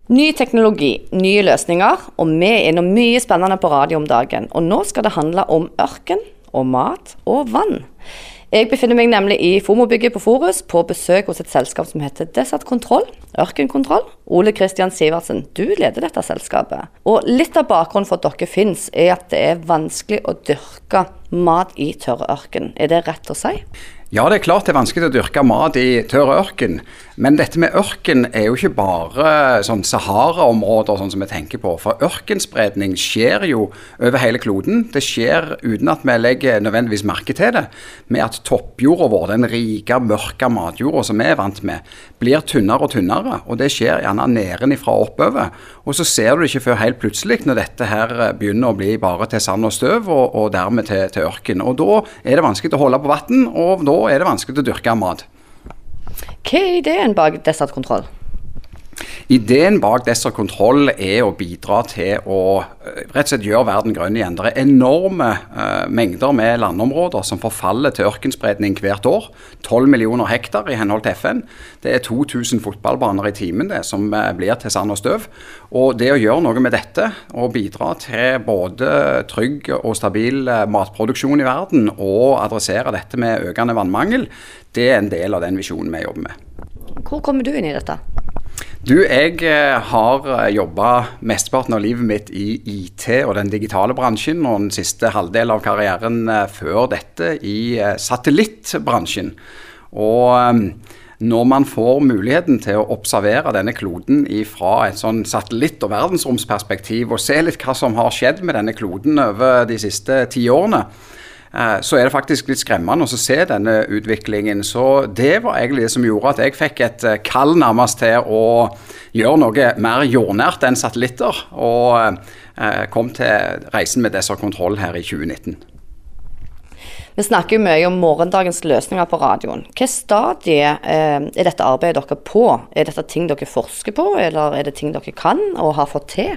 Ny teknologi, nye løsninger, og vi er innom mye spennende på radio om dagen. Og nå skal det handle om ørken, og mat og vann. Jeg befinner meg nemlig i FOMO-bygget på Forus, på besøk hos et selskap som heter Desert Control, ørkenkontroll. Ole Kristian Sivertsen, du leder dette selskapet. Og litt av bakgrunnen for at dere finnes, er at det er vanskelig å dyrke mat i tørre ørken. Er det rett å si? Ja, det er klart det er vanskelig å dyrke mat i tørre ørken, men dette med ørken er jo ikke bare sånn Sahara-områder sånn som vi tenker på, for ørkenspredning skjer jo over hele kloden. Det skjer uten at vi legger nødvendigvis merke til det, med at toppjorda vår, den rike, mørke matjorda som vi er vant med, blir tynnere og tynnere, og det skjer gjerne nedenifra og oppover. Og så ser du det ikke før helt plutselig når dette her begynner å bli bare til sand og støv, og dermed til ørken. Og da er det vanskelig å holde på vann, og da er det vanskelig å dyrke mat. Hva er ideen bak Desert Control? Ideen bak Desert Control er å bidra til å rett og slett gjøre verden grønn igjen. Det er enorme mengder med landområder som forfaller til ørkenspredning hvert år. 12 millioner hektar i henhold til FN. Det er 2000 fotballbaner i timen det som blir til sand og støv. Og det å gjøre noe med dette, og bidra til både trygg og stabil matproduksjon i verden, og adressere dette med økende vannmangel, det er en del av den visjonen vi jobber med. Hvor kommer du inn i dette? Jeg har jobbet mesteparten av livet mitt i IT og den digitale bransjen, og den siste halvdel av karrieren før dette i satellittbransjen. Og når man får muligheten til å observere denne kloden fra et sånn satellitt- og verdensromsperspektiv, og se litt hva som har skjedd med denne kloden over de siste 10 årene, så er det faktisk litt skremmende å se denne utviklingen. Så det var egentlig det som gjorde at jeg fikk et kall nærmest til å gjøre noe mer jordnært enn satellitter, og kom til reisen med Desert Control her i 2019. Vi snakker jo mye om morgendagens løsninger på radioen. Hva stadie er dette arbeidet dere på? Er dette ting dere forsker på, eller er det ting dere kan og har fått til?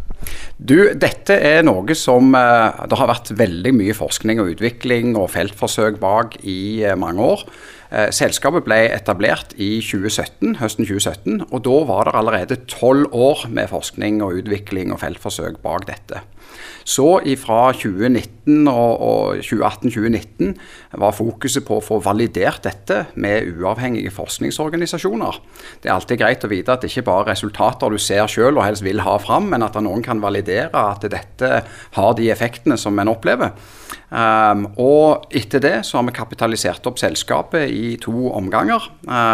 Dette er noe som det har vært veldig mye forskning og utvikling og feltforsøk bak i mange år. Selskapet ble etablert i 2017, høsten 2017, og da var det allerede 12 år med forskning og utvikling og feltforsøk bak dette. Så fra 2019 og 2018-2019 var fokuset på å få validert dette med uavhengige forskningsorganisasjoner. Det er alltid greit å vite at det ikke bare er resultater du ser selv og helst vil ha fram, men at noen kan validere at dette har de effektene som en opplever. Og etter det så har vi kapitalisert opp selskapet i 2 omganger,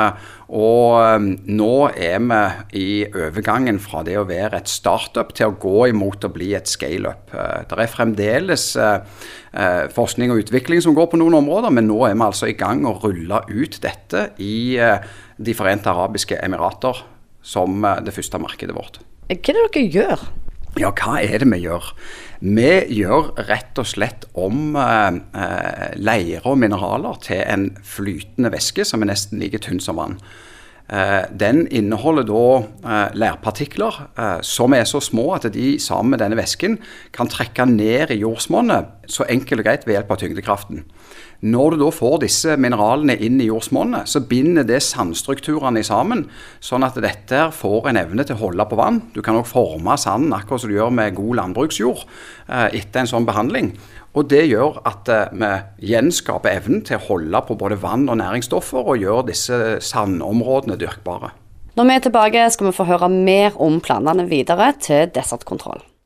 og nå er vi i overgangen fra det å være et startup til å gå imot å bli et scale-up. Det er fremdeles forskning og utvikling som går på noen områder, men nå er vi altså i gang å rulle ut dette i De Forente Arabiske Emirater som det første markedet vårt. Hva er det dere gjør? Ja, hva er det vi gjør? Vi gjør rett og slett om leire og mineraler til en flytende væske som er nesten like tynn som vann. Den inneholder da lærpartikler som er så små at de sammen med denne væsken kan trekke ned i jordsmonnet så enkelt og greit ved hjelp av tyngdekraften. Når du da får disse mineralene inn i jordsmonnet, så binder det sandstrukturene sammen, sånn at dette får en evne til å holde på vann. Du kan også forme sanden akkurat som du gjør med god landbruksjord etter en sånn behandling. Og det gjør at vi gjenskaper evnen til å holde på både vann og næringsstoffer, og gjør disse sandområdene dyrkbare. Når vi er tilbake skal vi få høre mer om planene videre til Desert Control.